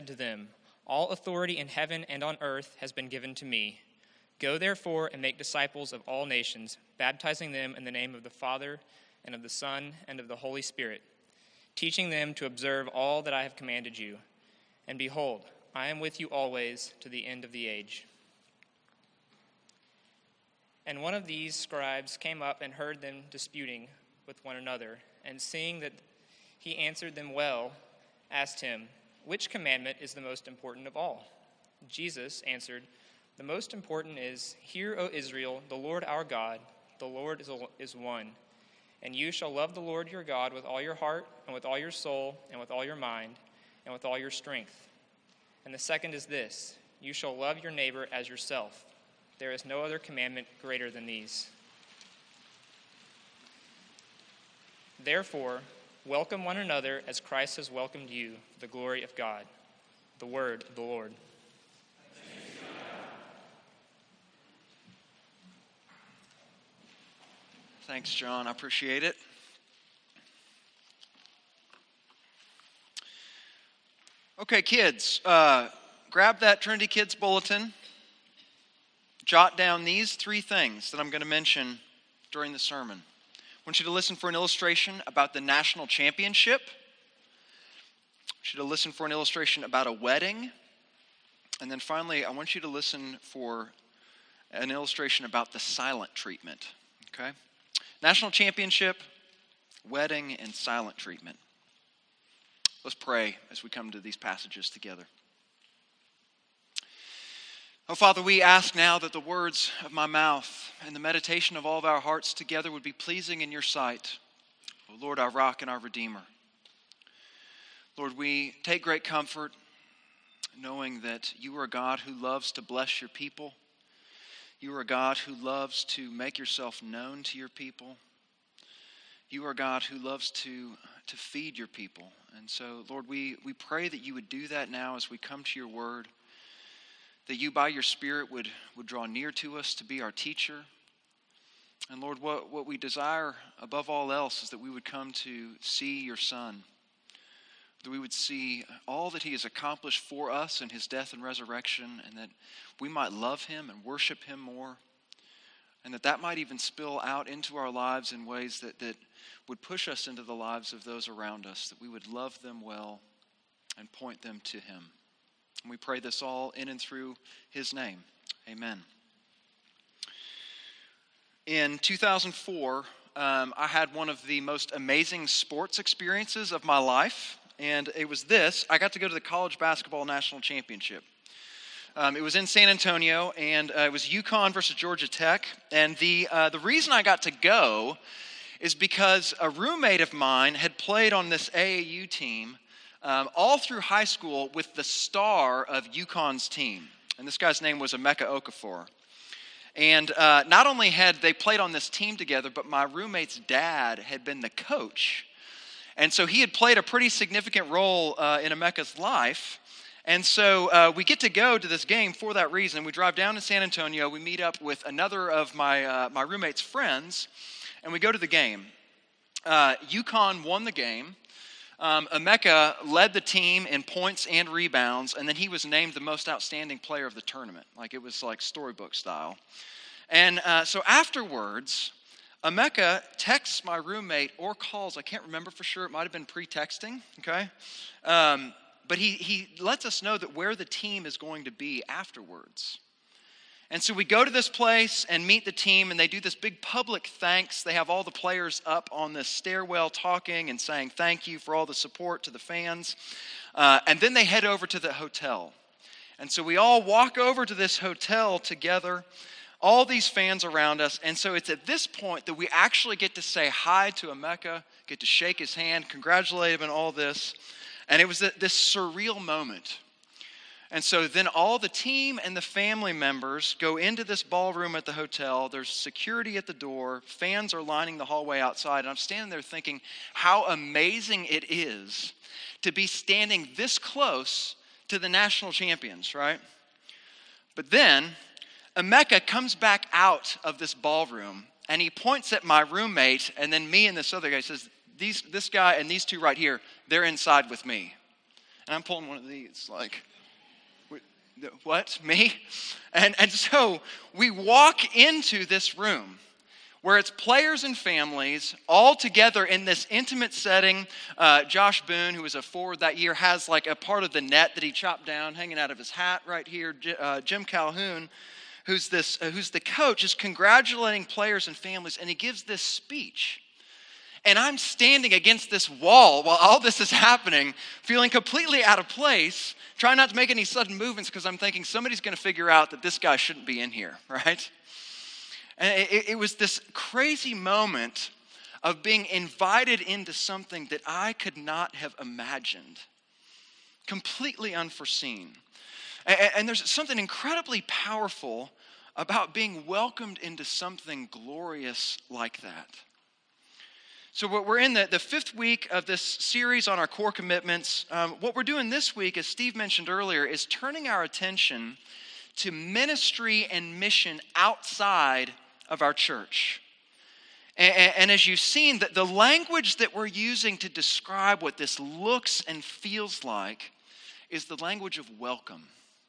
to them, "All authority in heaven and on earth has been given to me. Go therefore and make disciples of all nations, baptizing them in the name of the Father and of the Son and of the Holy Spirit, teaching them to observe all that I have commanded you. And behold, I am with you always to the end of the age." And one of these scribes came up and heard them disputing with one another, and seeing that he answered them well, asked him, "Which commandment is the most important of all?" Jesus answered, "The most important is, 'Hear, O Israel, the Lord our God, the Lord is one. And you shall love the Lord your God with all your heart, and with all your soul, and with all your mind, and with all your strength. And the second is this, you shall love your neighbor as yourself. There is no other commandment greater than these.' Therefore, welcome one another as Christ has welcomed you for the glory of God." The word of the Lord. Thanks, John. I appreciate it. Okay, kids, grab that Trinity Kids Bulletin. Jot down these 3 things that I'm going to mention during the sermon. I want you to listen for an illustration about the national championship. I want you to listen for an illustration about a wedding. And then finally, I want you to listen for an illustration about the silent treatment. Okay? National championship, wedding, and silent treatment. Let's pray as we come to these passages together. Oh, Father, we ask now that the words of my mouth and the meditation of all of our hearts together would be pleasing in your sight. Oh, Lord, our rock and our redeemer. Lord, we take great comfort knowing that you are a God who loves to bless your people. You are a God who loves to make yourself known to your people. You are a God who loves to feed your people. And so, Lord, we pray that you would do that now as we come to your word, that you by your Spirit would draw near to us to be our teacher. And Lord, what we desire above all else is that we would come to see your Son, that we would see all that he has accomplished for us in his death and resurrection, and that we might love him and worship him more, and that might even spill out into our lives in ways that would push us into the lives of those around us, that we would love them well and point them to him. And we pray this all in and through his name. Amen. In 2004, I had one of the most amazing sports experiences of my life. And it was this. I got to go to the college basketball national championship. It was in San Antonio, and it was UConn versus Georgia Tech. And the reason I got to go is because a roommate of mine had played on this AAU team all through high school with the star of UConn's team. And this guy's name was Emeka Okafor. And not only had they played on this team together, but my roommate's dad had been the coach. And so he had played a pretty significant role in Emeka's life. And so we get to go to this game for that reason. We drive down to San Antonio. We meet up with another of my roommate's friends, and we go to the game. UConn won the game. Emeka led the team in points and rebounds, and then he was named the most outstanding player of the tournament. Like, it was like storybook style. And so afterwards, Emeka texts my roommate or calls. I can't remember for sure. It might have been pre-texting, okay? But he lets us know that where the team is going to be afterwards. And so we go to this place and meet the team, and they do this big public thanks. They have all the players up on this stairwell talking and saying thank you for all the support to the fans. And then they head over to the hotel. And so we all walk over to this hotel together, all these fans around us. And so it's at this point that we actually get to say hi to Emeka, get to shake his hand, congratulate him and all this. And it was this surreal moment. And so then all the team and the family members go into this ballroom at the hotel. There's security at the door. Fans are lining the hallway outside. And I'm standing there thinking how amazing it is to be standing this close to the national champions, right? But then Emeka comes back out of this ballroom, and he points at my roommate and then me and this other guy. Says, this guy and these two right here, they're inside with me. And I'm pulling one of these, like, what, me? And so we walk into this room where it's players and families all together in this intimate setting. Josh Boone, who was a forward that year, has like a part of the net that he chopped down hanging out of his hat right here. Jim Calhoun, who's the coach, is congratulating players and families, and he gives this speech. And I'm standing against this wall while all this is happening, feeling completely out of place, trying not to make any sudden movements because I'm thinking somebody's going to figure out that this guy shouldn't be in here, right? And it was this crazy moment of being invited into something that I could not have imagined, completely unforeseen. And there's something incredibly powerful about being welcomed into something glorious like that. So we're in the fifth week of this series on our core commitments. What we're doing this week, as Steve mentioned earlier, is turning our attention to ministry and mission outside of our church. And as you've seen, the language that we're using to describe what this looks and feels like is the language of welcome,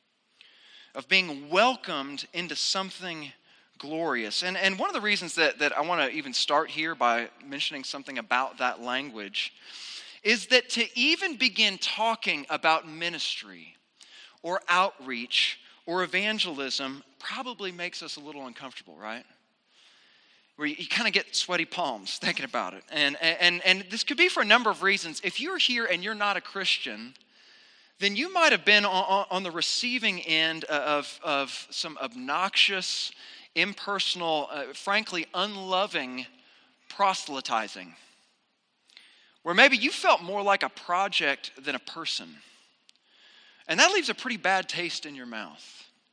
of being welcomed into something glorious. And one of the reasons that I want to even start here by mentioning something about that language is that to even begin talking about ministry or outreach or evangelism probably makes us a little uncomfortable, right? Where you kind of get sweaty palms thinking about it. And this could be for a number of reasons. If you're here and you're not a Christian, then you might have been on the receiving end of some obnoxious, impersonal, frankly, unloving proselytizing, where maybe you felt more like a project than a person. And that leaves a pretty bad taste in your mouth.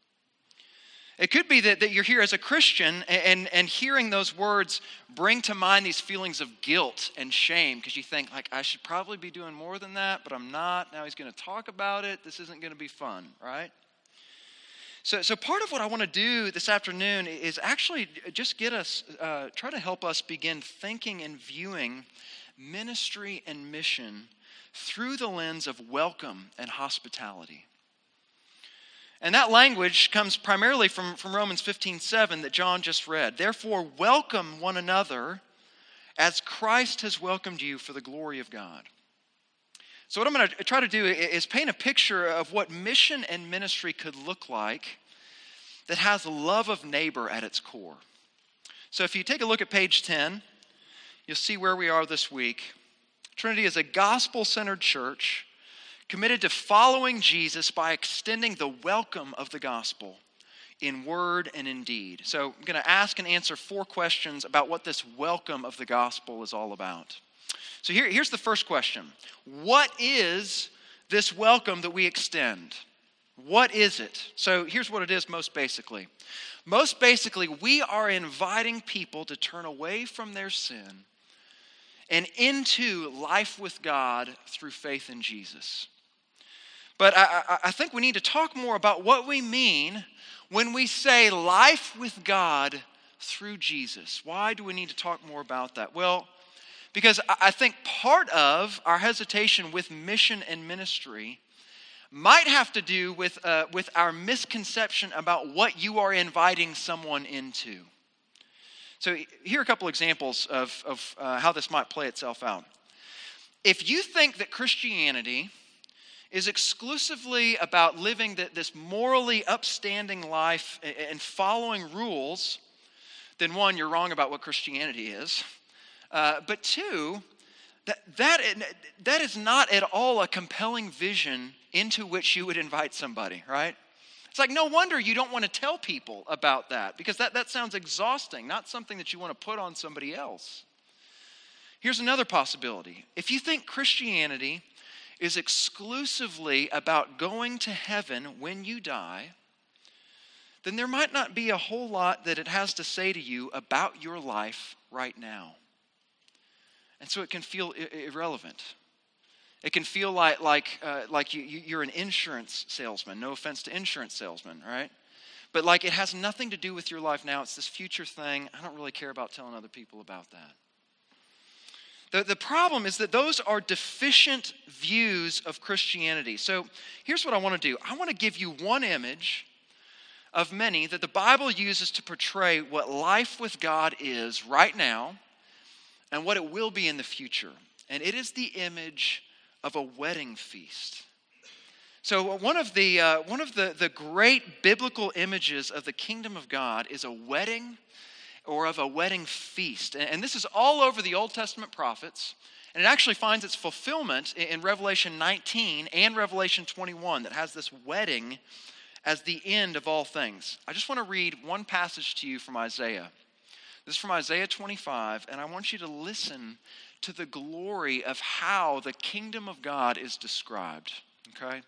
It could be that you're here as a Christian and hearing those words bring to mind these feelings of guilt and shame because you think, like, I should probably be doing more than that, but I'm not. Now he's going to talk about it. This isn't going to be fun, right? So part of what I want to do this afternoon is actually just try to help us begin thinking and viewing ministry and mission through the lens of welcome and hospitality. And that language comes primarily from Romans 15:7 that John just read. Therefore, welcome one another as Christ has welcomed you for the glory of God. So what I'm going to try to do is paint a picture of what mission and ministry could look like that has love of neighbor at its core. So if you take a look at page 10, you'll see where we are this week. Trinity is a gospel-centered church committed to following Jesus by extending the welcome of the gospel in word and in deed. So I'm going to ask and answer 4 questions about what this welcome of the gospel is all about. So here's the first question. What is this welcome that we extend? What is it? So here's what it is most basically. Most basically, we are inviting people to turn away from their sin and into life with God through faith in Jesus. But I think we need to talk more about what we mean when we say life with God through Jesus. Why do we need to talk more about that? Well, because I think part of our hesitation with mission and ministry might have to do with our misconception about what you are inviting someone into. So here are a couple examples of how this might play itself out. If you think that Christianity is exclusively about living this morally upstanding life and following rules, then 1, you're wrong about what Christianity is. But 2, that is not at all a compelling vision into which you would invite somebody, right? It's like, no wonder you don't want to tell people about that, because that sounds exhausting, not something that you want to put on somebody else. Here's another possibility. If you think Christianity is exclusively about going to heaven when you die, then there might not be a whole lot that it has to say to you about your life right now. And so it can feel irrelevant. It can feel like you're an insurance salesman. No offense to insurance salesmen, right? But like it has nothing to do with your life now. It's this future thing. I don't really care about telling other people about that. The problem is that those are deficient views of Christianity. So here's what I want to do. I want to give you one image of many that the Bible uses to portray what life with God is right now and what it will be in the future. And it is the image of a wedding feast. So one of the great biblical images of the kingdom of God is a wedding or of a wedding feast. And this is all over the Old Testament prophets. And it actually finds its fulfillment in Revelation 19 and Revelation 21 that has this wedding as the end of all things. I just want to read one passage to you from Isaiah. This is from Isaiah 25, and I want you to listen to the glory of how the kingdom of God is described. Okay?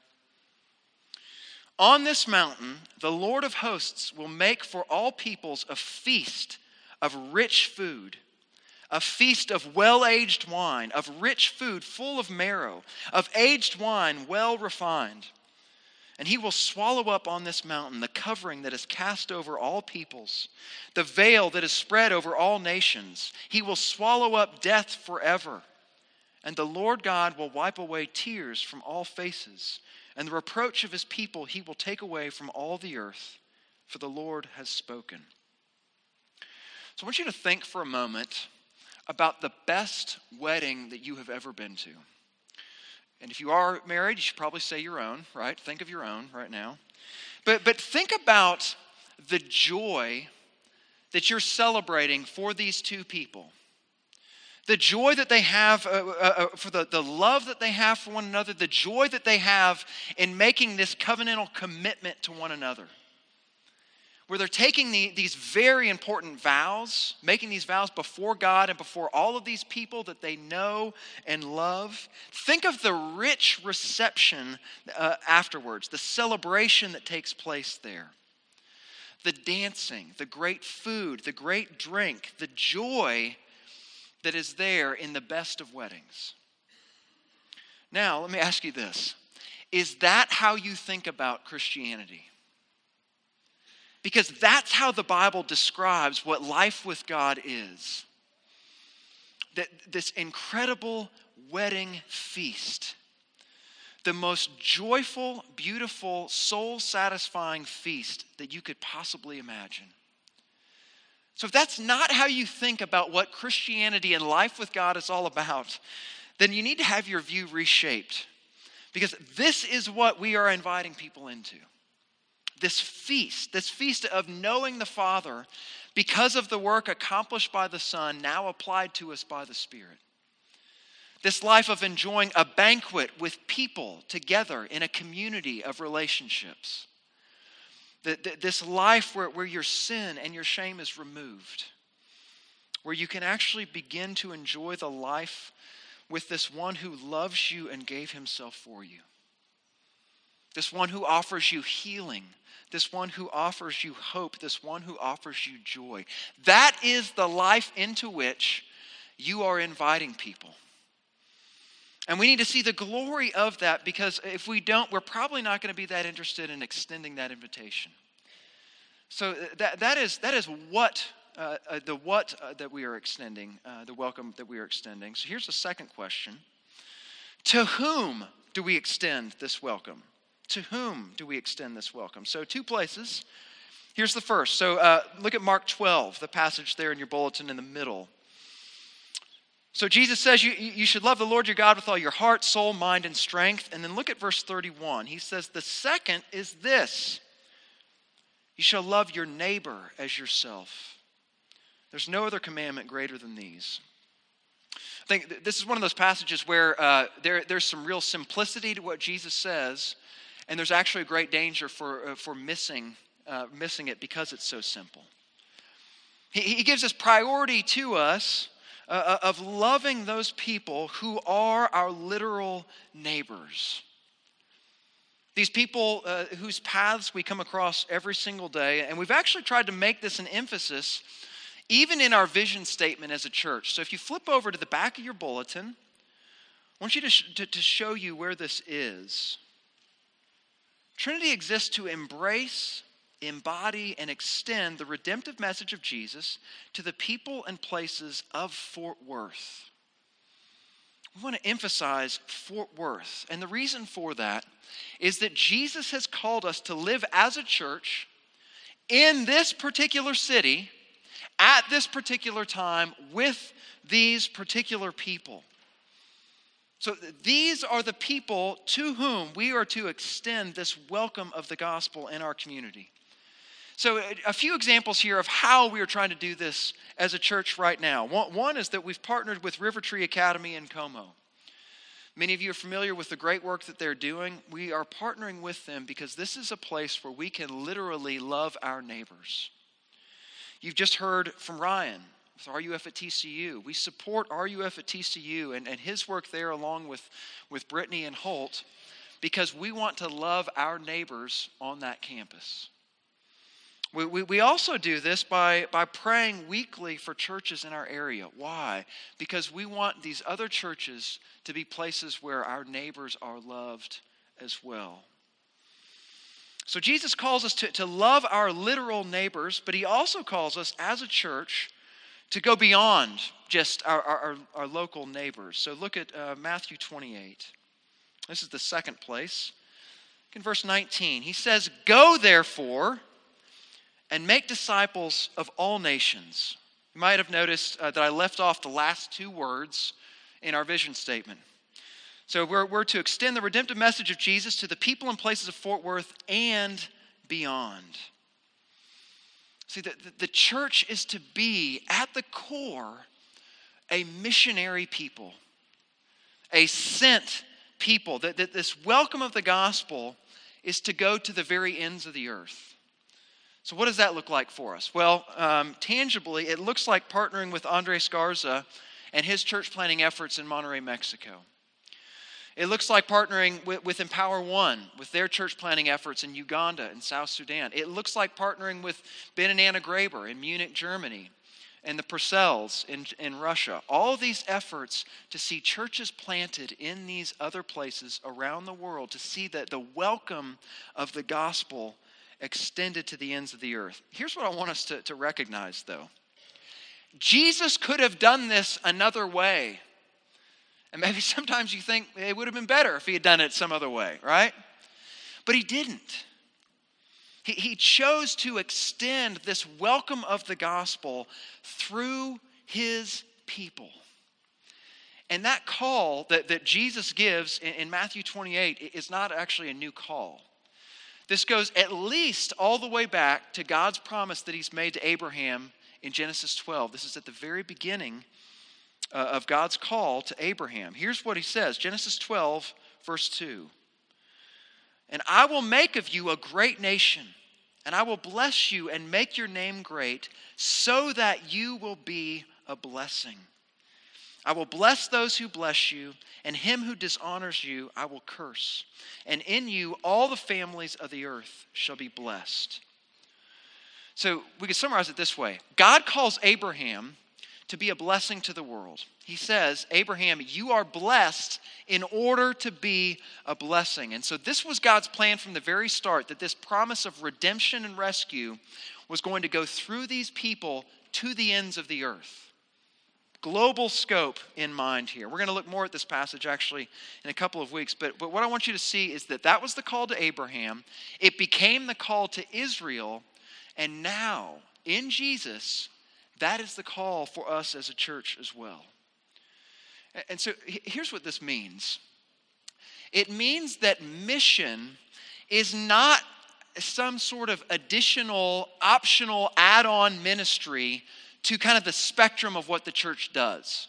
On this mountain, the Lord of hosts will make for all peoples a feast of rich food, a feast of well-aged wine, of rich food full of marrow, of aged wine well refined. And he will swallow up on this mountain the covering that is cast over all peoples, the veil that is spread over all nations. He will swallow up death forever. And the Lord God will wipe away tears from all faces, and the reproach of his people he will take away from all the earth, for the Lord has spoken. So I want you to think for a moment about the best wedding that you have ever been to. And if you are married, you should probably say your own, right? Think of your own right now. But think about the joy that you're celebrating for these two people. The joy that they have, for the love that they have for one another, the joy that they have in making this covenantal commitment to one another. Where they're taking these very important vows, making these vows before God and before all of these people that they know and love. Think of the rich reception afterwards, the celebration that takes place there. The dancing, the great food, the great drink, the joy that is there in the best of weddings. Now, let me ask you this. Is that how you think about Christianity? Because that's how the Bible describes what life with God is. That this incredible wedding feast. The most joyful, beautiful, soul-satisfying feast that you could possibly imagine. So if that's not how you think about what Christianity and life with God is all about, then you need to have your view reshaped. Because this is what we are inviting people into. This feast of knowing the Father because of the work accomplished by the Son, now applied to us by the Spirit. This life of enjoying a banquet with people together in a community of relationships. This life where your sin and your shame is removed. Where you can actually begin to enjoy the life with this one who loves you and gave himself for you. This one who offers you healing. This one who offers you hope. This one who offers you joy. That is the life into which you are inviting people. And we need to see the glory of that, because if we don't, we're probably not going to be that interested in extending that invitation. So that is what that we are extending, the welcome that we are extending. So here's the second question. To whom do we extend this welcome? To whom do we extend this welcome? So 2 places. Here's the first. So look at Mark 12, the passage there in your bulletin in the middle. So Jesus says you should love the Lord your God with all your heart, soul, mind, and strength. And then look at verse 31. He says the second is this. You shall love your neighbor as yourself. There's no other commandment greater than these. I think this is one of those passages where there's some real simplicity to what Jesus says, and there's actually a great danger for missing it because it's so simple. He gives us priority to us of loving those people who are our literal neighbors. These people whose paths we come across every single day, and we've actually tried to make this an emphasis even in our vision statement as a church. So if you flip over to the back of your bulletin, I want you to show you where this is. Trinity exists to embrace, embody, and extend the redemptive message of Jesus to the people and places of Fort Worth. We want to emphasize Fort Worth. And the reason for that is that Jesus has called us to live as a church in this particular city, at this particular time, with these particular people. So these are the people to whom we are to extend this welcome of the gospel in our community. So a few examples here of how we are trying to do this as a church right now. One is that we've partnered with River Tree Academy in Como. Many of you are familiar with the great work that they're doing. We are partnering with them because this is a place where we can literally love our neighbors. You've just heard from Ryan with RUF at TCU. We support RUF at TCU and his work there along with Brittany and Holt because we want to love our neighbors on that campus. We also do this by praying weekly for churches in our area. Why? Because we want these other churches to be places where our neighbors are loved as well. So Jesus calls us to love our literal neighbors, but he also calls us as a church to go beyond just our local neighbors. So look at Matthew 28. This is the second place. In verse 19, he says, "Go therefore and make disciples of all nations." You might have noticed that I left off the last two words in our vision statement. So we're to extend the redemptive message of Jesus to the people and places of Fort Worth and beyond. See, the church is to be, at the core, a missionary people, a sent people. That this welcome of the gospel is to go to the very ends of the earth. So what does that look like for us? Well, tangibly, it looks like partnering with Andres Garza and his church planting efforts in Monterrey, Mexico. It looks like partnering with Empower One, with their church planting efforts in Uganda and South Sudan. It looks like partnering with Ben and Anna Graber in Munich, Germany, and the Purcells in Russia. All of these efforts to see churches planted in these other places around the world, to see that the welcome of the gospel extended to the ends of the earth. Here's what I want us to recognize, though. Jesus could have done this another way. And maybe sometimes you think it would have been better if he had done it some other way, right? But he didn't. He chose to extend this welcome of the gospel through his people. And that call that Jesus gives in Matthew 28 is not actually a new call. This goes at least all the way back to God's promise that he's made to Abraham in Genesis 12. This is at the very beginning of God's call to Abraham. Here's what he says, Genesis 12, verse 2. "And I will make of you a great nation, and I will bless you and make your name great, so that you will be a blessing. I will bless those who bless you, and him who dishonors you I will curse. And in you all the families of the earth shall be blessed." So we can summarize it this way. God calls Abraham to be a blessing to the world. He says, "Abraham, you are blessed in order to be a blessing." And so this was God's plan from the very start, that this promise of redemption and rescue was going to go through these people to the ends of the earth. Global scope in mind here. We're going to look more at this passage actually in a couple of weeks. But what I want you to see is that was the call to Abraham. It became the call to Israel. And now, in Jesus, that is the call for us as a church as well. And so here's what this means. It means that mission is not some sort of additional, optional, add-on ministry to kind of the spectrum of what the church does.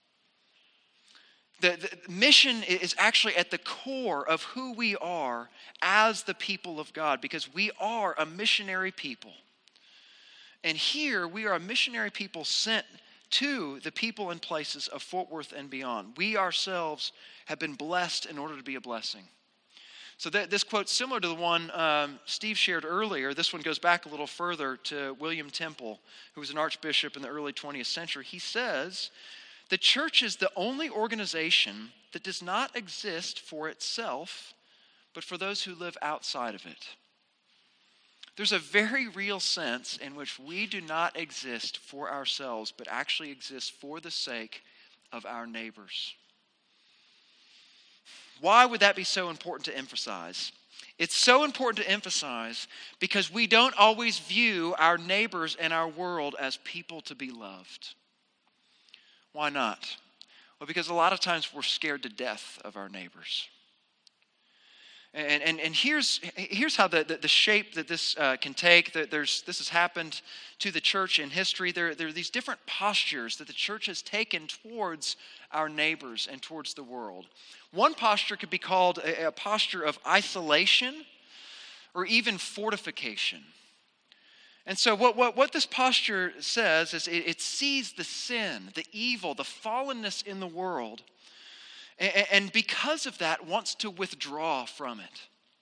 The mission is actually at the core of who we are as the people of God, because we are a missionary people. And here we are a missionary people sent to the people and places of Fort Worth and beyond. We ourselves have been blessed in order to be a blessing. So this quote's similar to the one Steve shared earlier. This one goes back a little further to William Temple, who was an archbishop in the early 20th century. He says, "The church is the only organization that does not exist for itself, but for those who live outside of it." There's a very real sense in which we do not exist for ourselves, but actually exist for the sake of our neighbors. Why would that be so important to emphasize? It's so important to emphasize because we don't always view our neighbors and our world as people to be loved. Why not? Well, because a lot of times we're scared to death of our neighbors. And here's how the shape that this can take. This has happened to the church in history. There are these different postures that the church has taken towards our neighbors and towards the world. One posture could be called a posture of isolation or even fortification. And so what this posture says is it sees the sin, the evil, the fallenness in the world, and because of that wants to withdraw from it.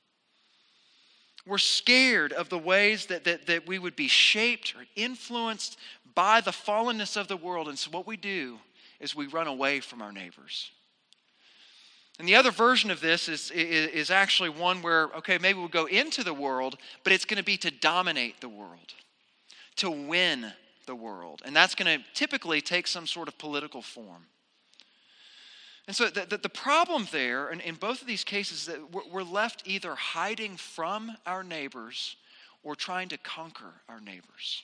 We're scared of the ways that we would be shaped or influenced by the fallenness of the world. And so what we do is we run away from our neighbors. And the other version of this is actually one where, okay, maybe we'll go into the world, but it's going to be to dominate the world, to win the world. And that's going to typically take some sort of political form. And so the problem there, in both of these cases, is that we're left either hiding from our neighbors or trying to conquer our neighbors.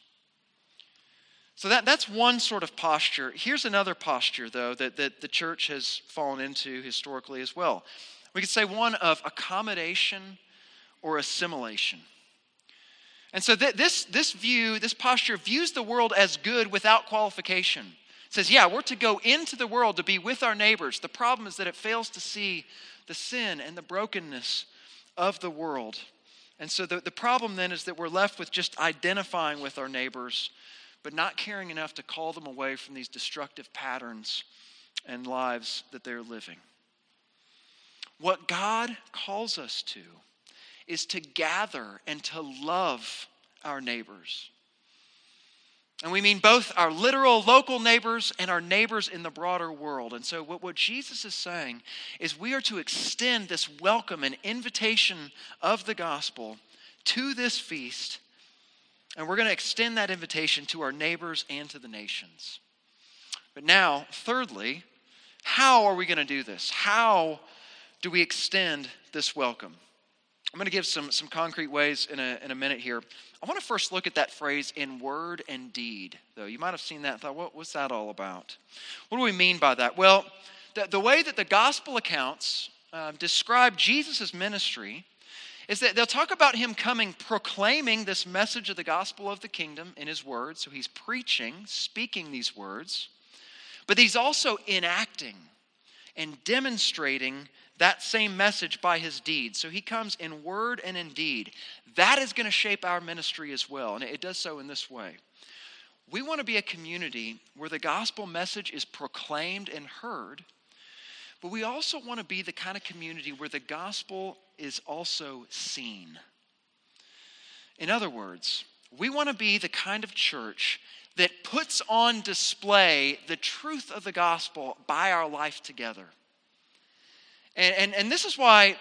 So that's one sort of posture. Here's another posture, though, that the church has fallen into historically as well. We could say one of accommodation or assimilation. And so this posture views the world as good without qualification. It says, yeah, we're to go into the world to be with our neighbors. The problem is that it fails to see the sin and the brokenness of the world. And so the problem then is that we're left with just identifying with our neighbors, but not caring enough to call them away from these destructive patterns and lives that they're living. What God calls us to is to gather and to love our neighbors. And we mean both our literal local neighbors and our neighbors in the broader world. And so what Jesus is saying is we are to extend this welcome and invitation of the gospel to this feast. And we're going to extend that invitation to our neighbors and to the nations. But now, thirdly, how are we going to do this? How do we extend this welcome? I'm going to give some concrete ways in a minute here. I want to first look at that phrase, in word and deed, though. You might have seen that and thought, what's that all about? What do we mean by that? Well, the way that the gospel accounts describe Jesus' ministry is that they'll talk about him coming, proclaiming this message of the gospel of the kingdom in his words. So he's preaching, speaking these words. But he's also enacting and demonstrating that same message by his deeds. So he comes in word and in deed. That is going to shape our ministry as well. And it does so in this way. We want to be a community where the gospel message is proclaimed and heard. But we also want to be the kind of community where the gospel is also seen. In other words, we want to be the kind of church that puts on display the truth of the gospel by our life together. And this is why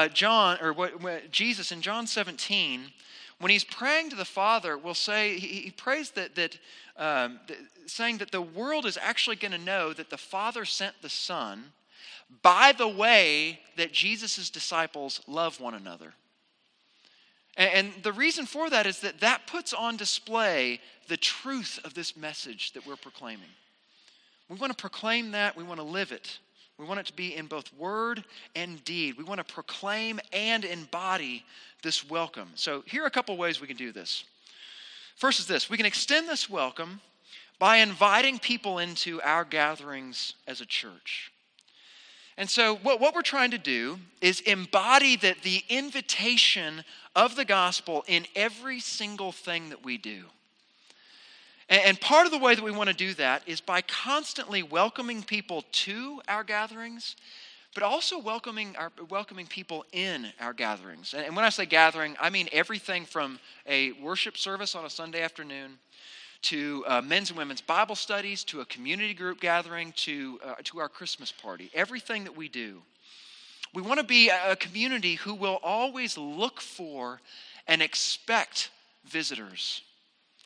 Jesus in John 17, when he's praying to the Father, will say, he prays saying that the world is actually going to know that the Father sent the Son by the way that Jesus' disciples love one another. And the reason for that is that puts on display the truth of this message that we're proclaiming. We want to proclaim that. We want to live it. We want it to be in both word and deed. We want to proclaim and embody this welcome. So here are a couple ways we can do this. First is this. We can extend this welcome by inviting people into our gatherings as a church. And so what we're trying to do is embody the invitation of the gospel in every single thing that we do. And part of the way that we want to do that is by constantly welcoming people to our gatherings, but also welcoming people in our gatherings. And when I say gathering, I mean everything from a worship service on a Sunday afternoon to men's and women's Bible studies, to a community group gathering, to our Christmas party. Everything that we do. We want to be a community who will always look for and expect visitors.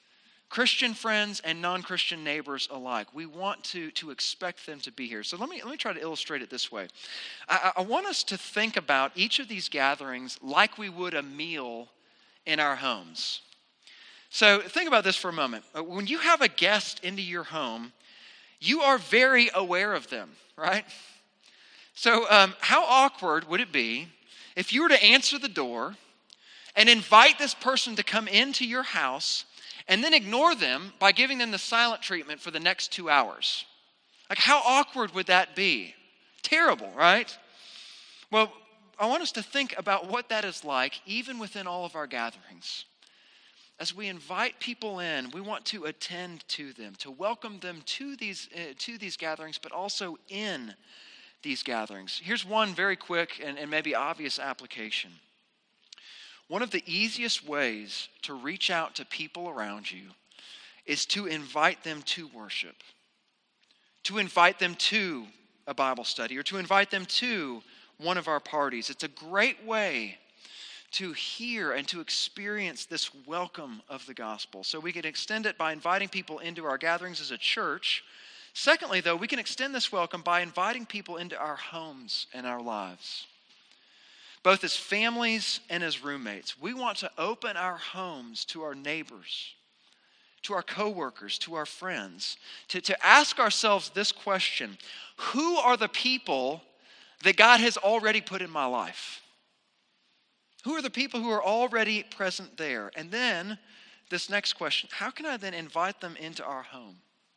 Christian friends and non-Christian neighbors alike. We want to expect them to be here. So let me try to illustrate it this way. I want us to think about each of these gatherings like we would a meal in our homes. So think about this for a moment. When you have a guest into your home, you are very aware of them, right? So how awkward would it be if you were to answer the door and invite this person to come into your house and then ignore them by giving them the silent treatment for the next 2 hours? Like, how awkward would that be? Terrible, right? Well, I want us to think about what that is like even within all of our gatherings. As we invite people in, we want to attend to them, to welcome them to these gatherings, but also in these gatherings. Here's one very quick and maybe obvious application. One of the easiest ways to reach out to people around you is to invite them to worship, to invite them to a Bible study, or to invite them to one of our parties. It's a great way to hear and to experience this welcome of the gospel. So we can extend it by inviting people into our gatherings as a church. Secondly, though, we can extend this welcome by inviting people into our homes and our lives. Both as families and as roommates, we want to open our homes to our neighbors, to our coworkers, to our friends, to ask ourselves this question: who are the people that God has already put in my life? Who are the people who are already present there? And then this next question: how can I then invite them into our home?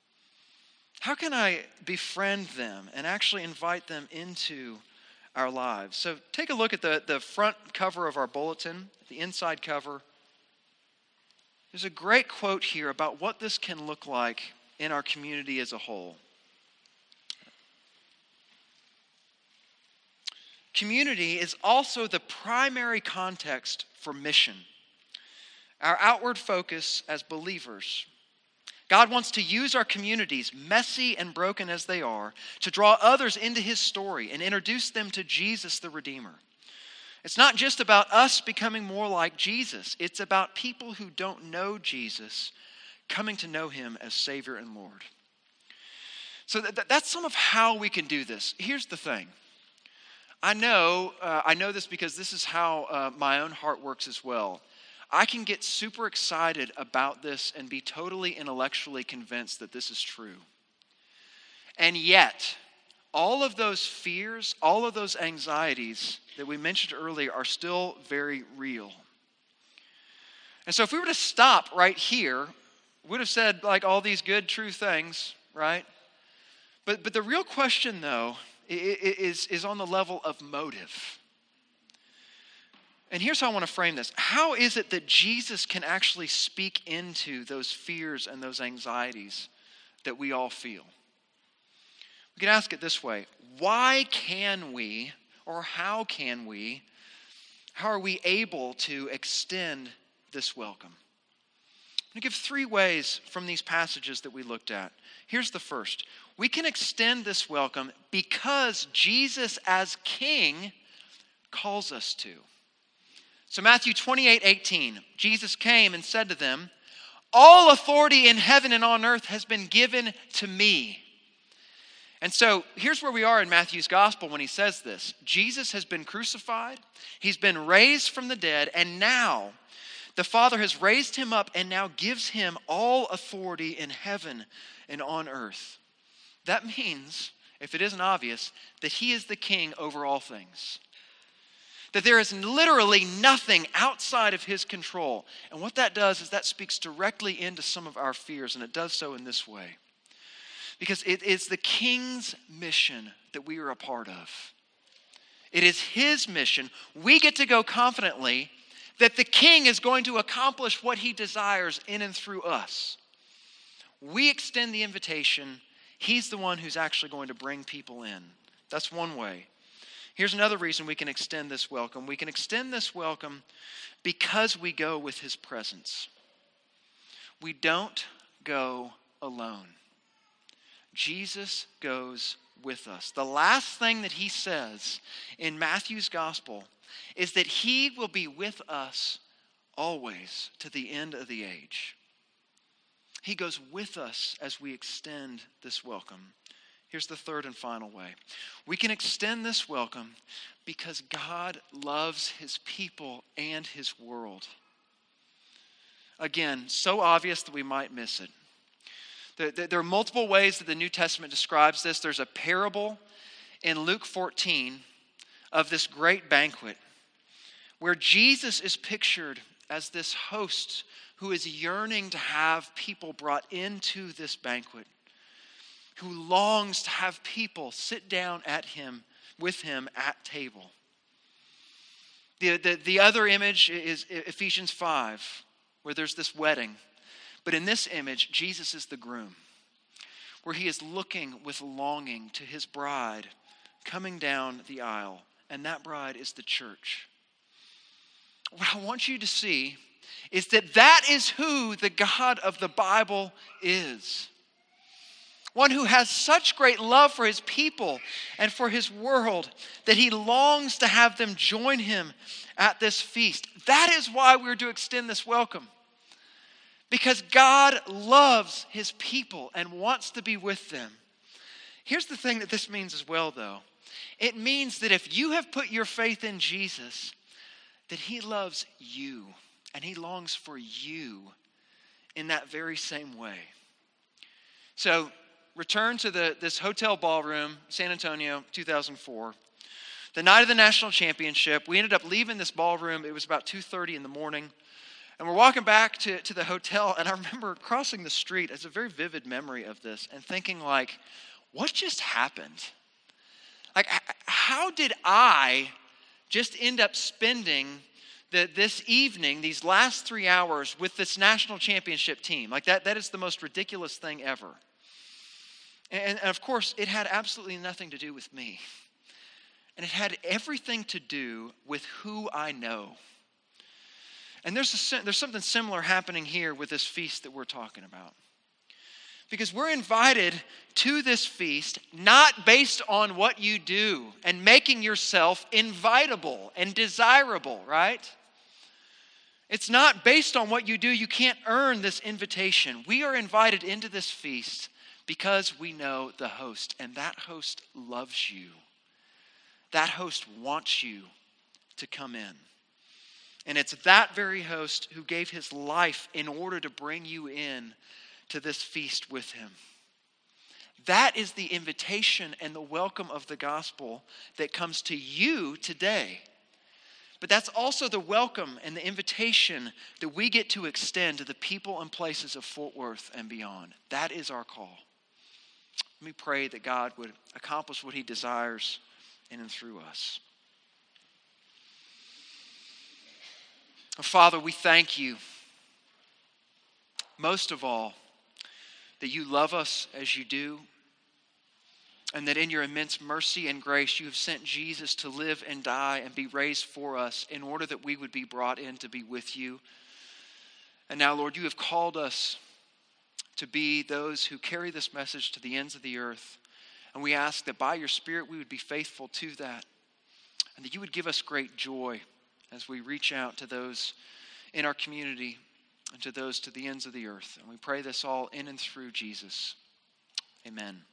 How can I befriend them and actually invite them into our lives? So take a look at the front cover of our bulletin, the inside cover. There's a great quote here about what this can look like in our community as a whole. Community is also the primary context for mission, our outward focus as believers. God wants to use our communities, messy and broken as they are, to draw others into His story and introduce them to Jesus the Redeemer. It's not just about us becoming more like Jesus. It's about people who don't know Jesus coming to know Him as Savior and Lord. So that's some of how we can do this. Here's the thing. I know this because this is how my own heart works as well. I can get super excited about this and be totally intellectually convinced that this is true. And yet, all of those fears, all of those anxieties that we mentioned earlier are still very real. And so if we were to stop right here, we would have said like all these good, true things, right? But the real question, though, is on the level of motive. And here's how I want to frame this. How is it that Jesus can actually speak into those fears and those anxieties that we all feel? We can ask it this way. Why can we, or how are we able to extend this welcome? I'm going to give 3 ways from these passages that we looked at. Here's the first. We can extend this welcome because Jesus as King calls us to. So Matthew 28:18, Jesus came and said to them, "All authority in heaven and on earth has been given to me." And so here's where we are in Matthew's gospel when he says this. Jesus has been crucified, He's been raised from the dead, and now the Father has raised Him up and now gives Him all authority in heaven and on earth. That means, if it isn't obvious, that He is the King over all things. That there is literally nothing outside of His control. And what that does is that speaks directly into some of our fears, and it does so in this way. Because it is the King's mission that we are a part of. It is His mission. We get to go confidently that the King is going to accomplish what He desires in and through us. We extend the invitation. He's the one who's actually going to bring people in. That's one way. Here's another reason we can extend this welcome. We can extend this welcome because we go with His presence. We don't go alone. Jesus goes with us. The last thing that He says in Matthew's gospel is that He will be with us always to the end of the age. He goes with us as we extend this welcome. Here's the third and final way. We can extend this welcome because God loves his people and his world. Again, so obvious that we might miss it. There are multiple ways that the New Testament describes this. There's a parable in Luke 14 of this great banquet where Jesus is pictured as this host who is yearning to have people brought into this banquet, who longs to have people sit down with him at table. The other image is Ephesians 5, where there's this wedding. But in this image, Jesus is the groom, where he is looking with longing to his bride coming down the aisle, and that bride is the church. What I want you to see is that is who the God of the Bible is. One who has such great love for his people and for his world that he longs to have them join him at this feast. That is why we're to extend this welcome. Because God loves his people and wants to be with them. Here's the thing that this means as well, though. It means that if you have put your faith in Jesus, that he loves you and he longs for you in that very same way. So, return to this hotel ballroom, San Antonio, 2004. The night of the national championship, we ended up leaving this ballroom. It was about 2:30 in the morning. And we're walking back to the hotel, and I remember crossing the street. It's a very vivid memory of this, and thinking like, what just happened? Like, how did I just end up spending this evening, these last 3 hours, with this national championship team? Like, that is the most ridiculous thing ever. And of course, it had absolutely nothing to do with me. And it had everything to do with who I know. And there's something similar happening here with this feast that we're talking about. Because we're invited to this feast not based on what you do and making yourself invitable and desirable, right? It's not based on what you do. You can't earn this invitation. We are invited into this feast because we know the host, and that host loves you. That host wants you to come in. And it's that very host who gave his life in order to bring you in to this feast with him. That is the invitation and the welcome of the gospel that comes to you today. But that's also the welcome and the invitation that we get to extend to the people and places of Fort Worth and beyond. That is our call. Let me pray that God would accomplish what he desires in and through us. Father, we thank you, most of all, that you love us as you do, and that in your immense mercy and grace you have sent Jesus to live and die and be raised for us in order that we would be brought in to be with you. And now, Lord, you have called us to be those who carry this message to the ends of the earth. And we ask that by your Spirit we would be faithful to that, and that you would give us great joy as we reach out to those in our community and to those to the ends of the earth. And we pray this all in and through Jesus. Amen.